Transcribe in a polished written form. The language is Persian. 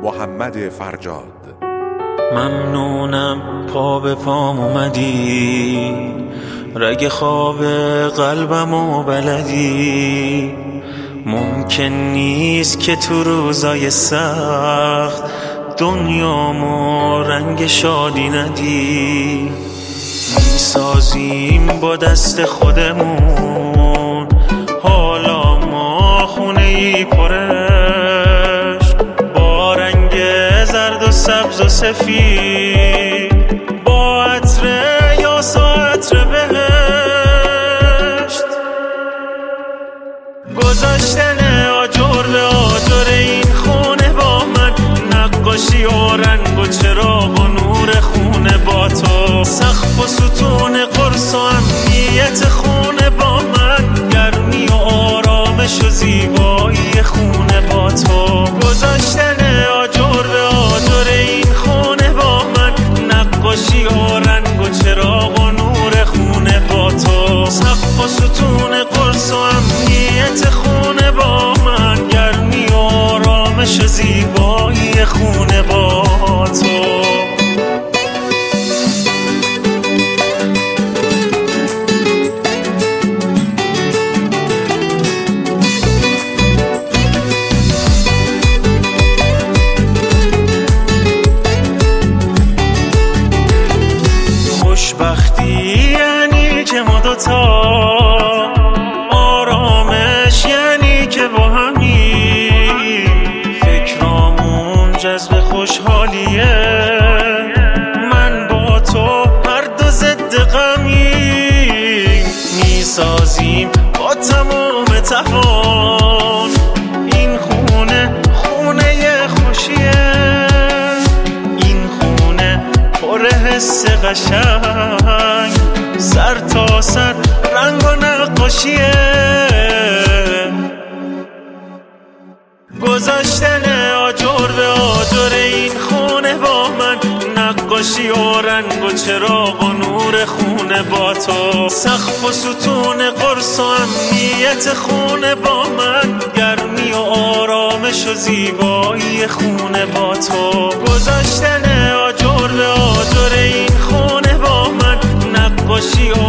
محمد فرجاد. ممنونم پا به پام اومدی، رگ خواب قلبمو بلدی. ممکن نیست که تو روزای سخت دنیامو رنگ شادی ندی. میسازیم با دست خودمون حالا ما خونه‌ای پرش، با رنگ زرد و سبز و سفید، با عطر یاس و عطر بهشت. گذاشتن آجر به آجر این خونه با من، نقاشی و رنگ و چراغ و نور خونه با تو، سقف و ستون قرص و امنیت خونه با من، گرمی و آرامش و زیبایی خونه با تو. گذاشتن آجر به آجر این خونه با من، نقاشی و رنگ و چراغ و نور خونه با تو، سقف و ستون قرص و امنیت خونه با من، گرمی و آرامش و زیبایی خونه با تو. خوشبختی یعنی که ما دوتا، آرامش یعنی که با همی، فکرامون جذب خوشحالیه، من با تو هر دو ضد غمی، میسازیم با تمام توان این خونه خونه خوشیه، این خونه پر حس قشنگ، سر تا سر رنگ و نقاشیه. گذاشتن آجر به آجر این خونه با من، نقاشی و رنگ و چراغ و نور خونه با تو، سقف و ستون قرص و امنیت خونه با من، گرمی و آرامش و زیبایی خونه با تو. گذاشتن آجر به آجر این خونه با من، نقاشی و